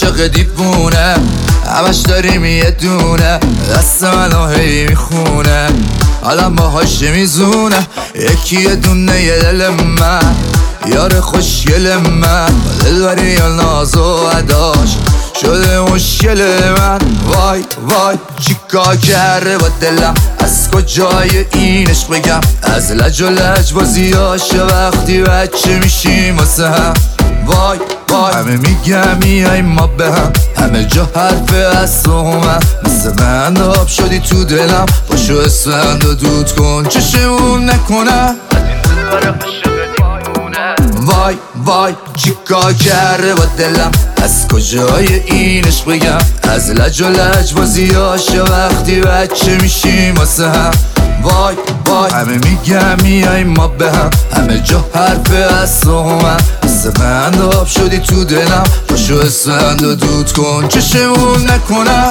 عاشق دیوونه، همش داریم یه دونه، دست منو هی میخونه، آدم باهاش میزونه. یکی یه دونه یه دل من، یار خوشگل من، با دلبری یا ناز و اداش شده مشکل من. وای وای چیکار کرده با دلم، از کجای اینش بگم، از لج و لج بازیاش وقتی بچه میشیم واسه هم. وای وای همه میگم میای ما به هم، همه جا حرف از تو من، مثل بند آب شدی تو دلم، باشو اسفند و دود کن چشمون نکنم. وای وای چیکار کرده با دلم، از کجای اینش بگم، از لج و لج بازیاش وقتی بچه میشیم واسه هم. وای وای همه میگم میای ما به هم، همه جا حرف از تو من، مثل بند آب شدی تو دلم، باشو اسفند و دود کن چشمون نکنم.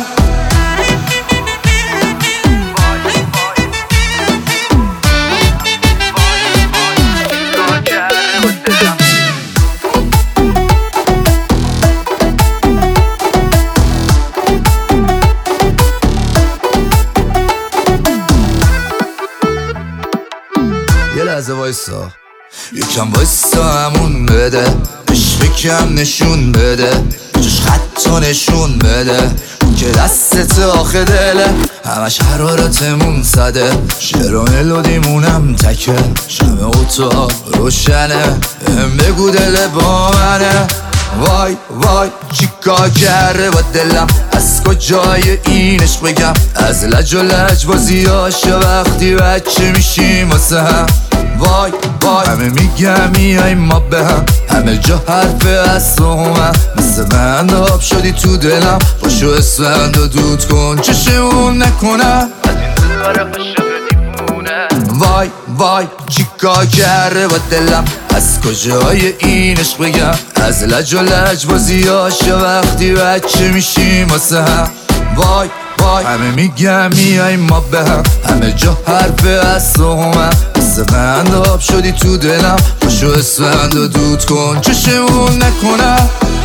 یه لحظه وایسا، یکم وایسا همون بده، بهش فکرم نشون بده، جاش خطا نشون بده، که دستت آخه دله، همش حرارتمون صده، شعران لودیمونم تکه، شمع اتاق روشنه، بگو دل با منه. وای وای چیکار کرده با دلم، از کجای اینش بگم، از لج و لج بازیاش وقتی بچه میشیم واسه هم. وای وای همه میگم میای ما به هم، همه جا حرف از تو من، مثل بند آب شدی تو دلم، باشو اسفند و دود کن چشمون نکنم. وای وای چیکار کرده با دلم، از کجای اینش بگم، از لج و لج بازیاش وقتی بچه میشیم واسه هم. وای وای همه میگم میای ما به هم، همه جا حرف از تو من، مثل بند آب شدی تو دلم، باشو اسفند و دود کن چشمون نکنم.